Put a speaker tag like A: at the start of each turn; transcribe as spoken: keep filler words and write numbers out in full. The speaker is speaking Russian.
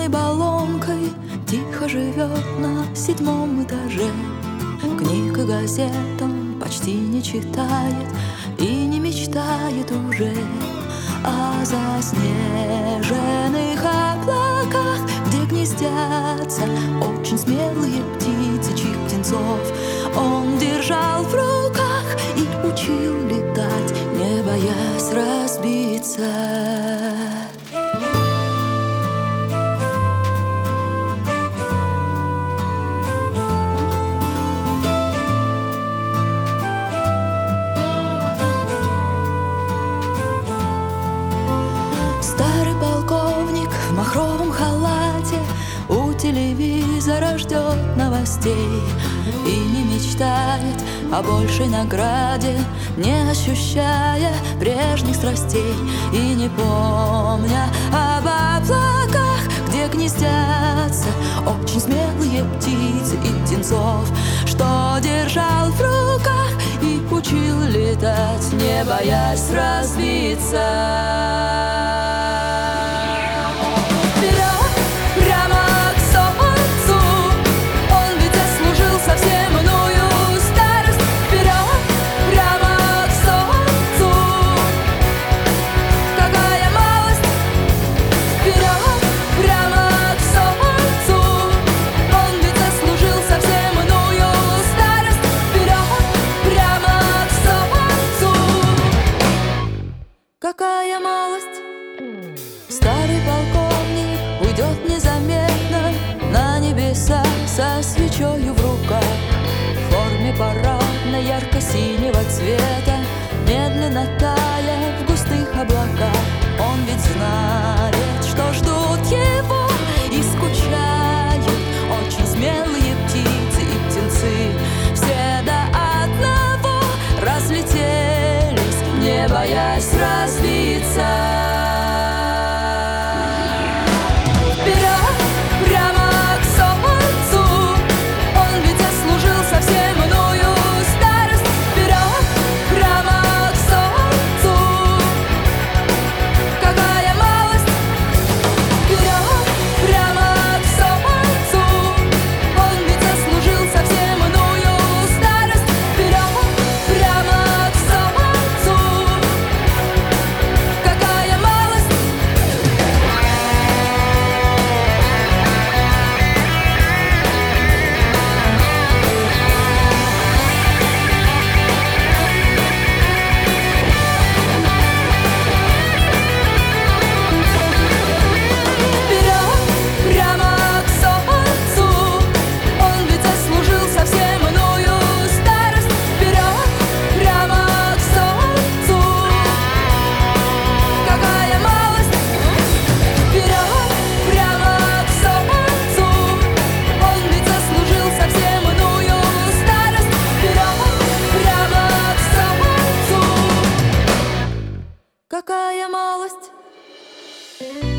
A: сонной баллонкой тихо живет на седьмом этаже. Книг и газет он почти не читает и не мечтает уже о заснеженных облаках, где гнездятся очень смелые птицы, чьих птенцов он держал в руках и учил летать, не боясь разбиться. Старый полковник в махровом халате у телевизора ждет новостей и не мечтает о большей награде, не ощущая прежних страстей и не помня об облаках, где гнездятся очень смелые птицы и птенцов, что держал в руках и учил летать, не боясь разбиться. Какая малость! Старый полковник уйдет незаметно на небеса со свечою в руках, в форме парадной ярко-синего цвета, медленно тая в густых облаках. Он ведь знает, что ждут его и скучают очень смелые птицы и птенцы. Все до одного разлетелись, не боясь разбиться. Какая малость!